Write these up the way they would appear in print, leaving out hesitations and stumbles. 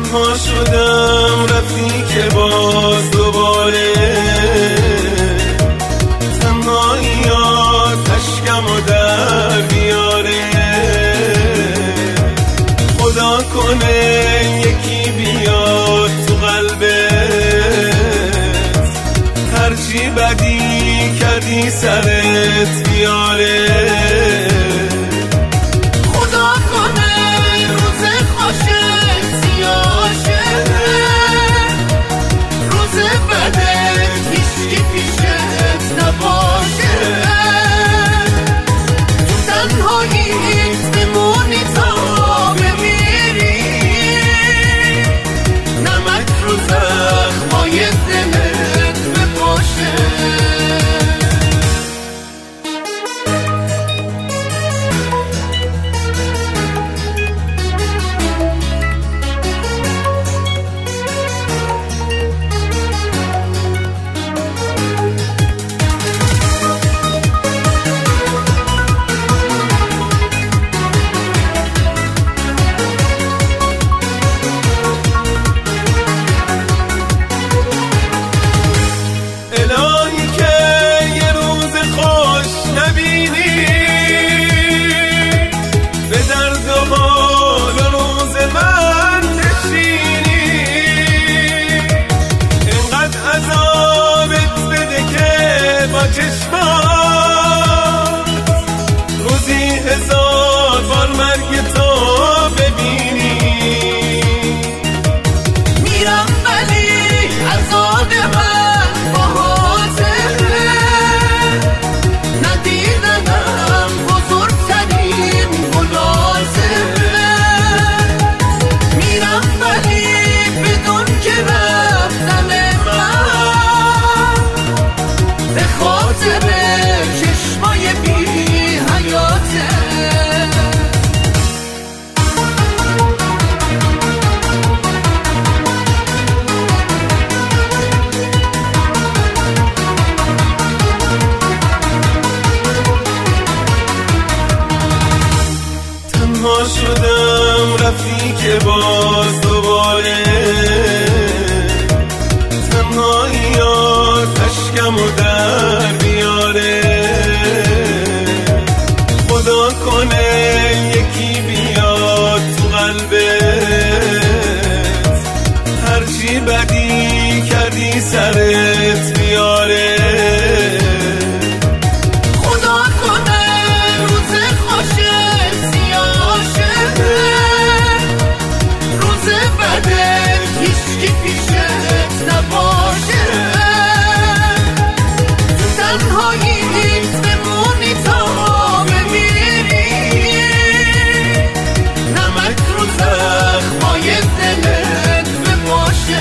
تنها شدم رفتی که باز دوباره تنهاییات اشکم و در بیاره. خدا کنه یکی بیاد تو قلبت، هرچی بدی کردی سرت بیاره. روزی هزار بار مرگ تو ببینی، میرم ولی عذاب من باهاته، ندیدنم بزرگترین گناهه. میرم ولی بدون که رفتن من به خاطر چشمای بی حیاته. تنها شدم رفتی که باز دوباره تنهاییات اشکم و در بیاره. خدا کنه یکی بیاد تو قلبت، هرچی بدی کردی سرت بیاره. خدا کنه روز خوشت سیاه شه، روز بدت هیچکی پیشت نباشه. تو تنهاییت بمونی تا بمیری، نمک رو زخمای دلت بپاشه.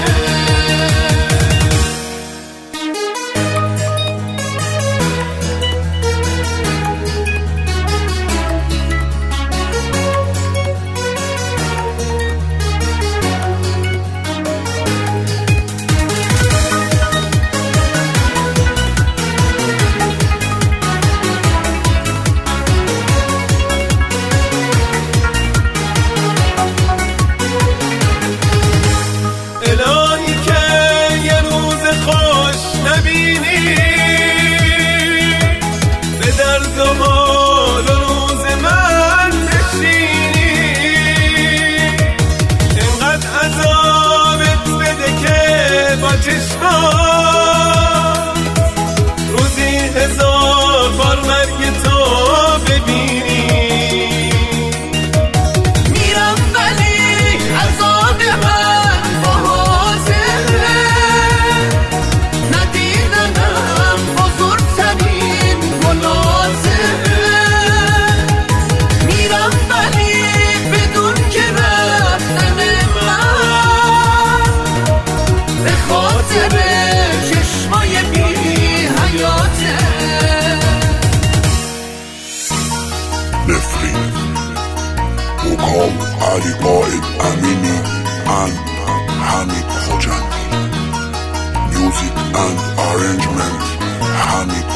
الهی که یه روز خوش نبینی، به درد و حال و روز من نشینی. اینقدر عذابت بده که با چشمات روزی هزار بار مرگ تو ببینی. میرم ولی عذاب من باهاته، ندیدنم بزرگترین گناهه. میرم ولی بدون که رفتن من به خاطر چشمای بی حیاته. نفرین حکام علی قائد امینی and Hamid Khojandi. Music and arrangement Hamid